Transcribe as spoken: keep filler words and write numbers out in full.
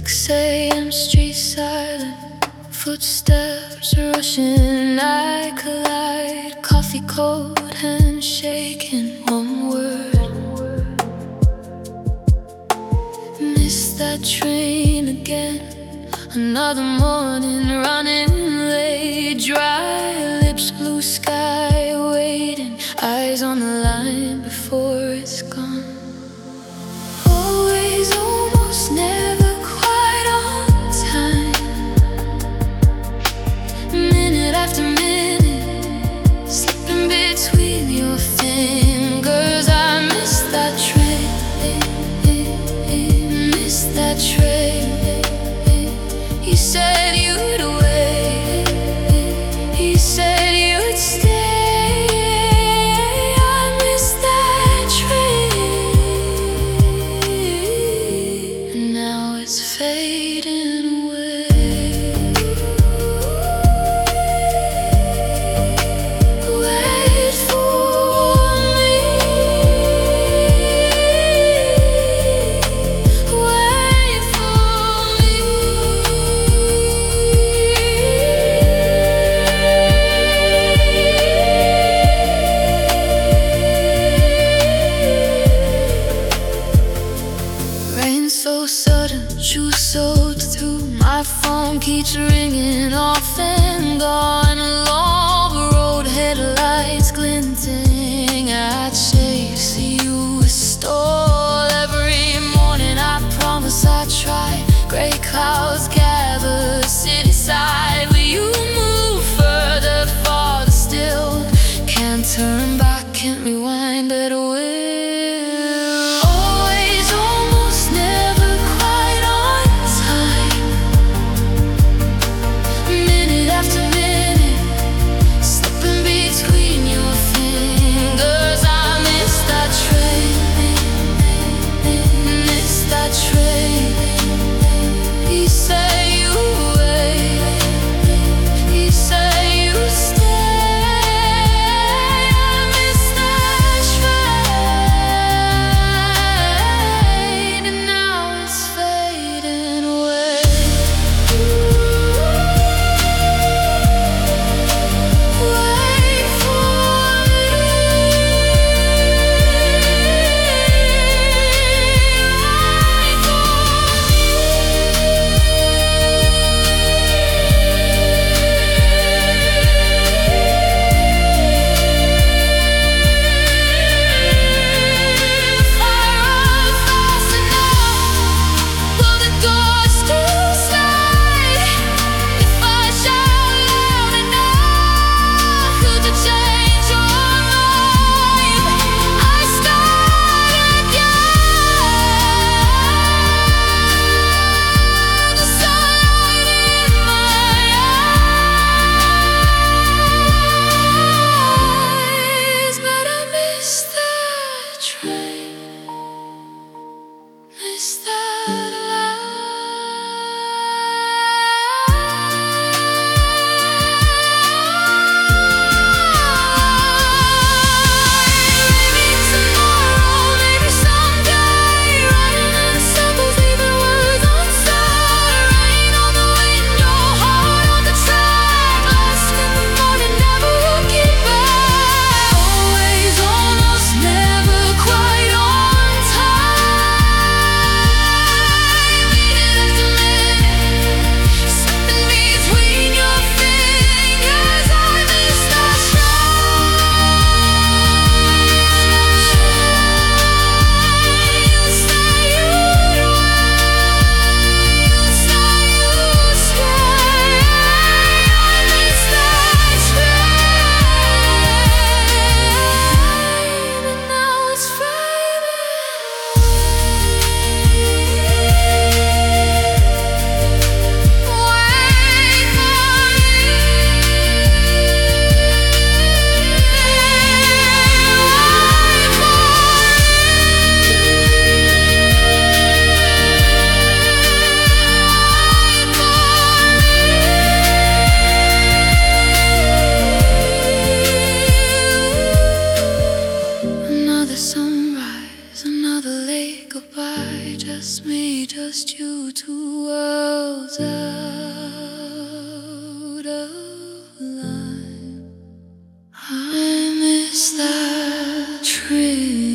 six a m street silent, footsteps rushing, I collide. Coffee cold, hand shaking, one word. Missed that train again, another morning running late. Dry lips, blue sky waiting, eyes on the line before it's gone. Always, almost, never quite on time. Minute after minute, slipping between your fingers. I missed that train, missed that train. You said you'd wait, you said you'd stay. It's fading away. Wait for me, wait for me. Rain so sudden, shoes soaked through. My phone keeps ringing off and on. Long road, headlights glinting. I'd chase you with stall every morning. I promise I'd try. Gray clouds gather city side. Will you move further, farther still? Can't turn back, can't rewind at will. just me, just you, two worlds out of line. I miss that trip.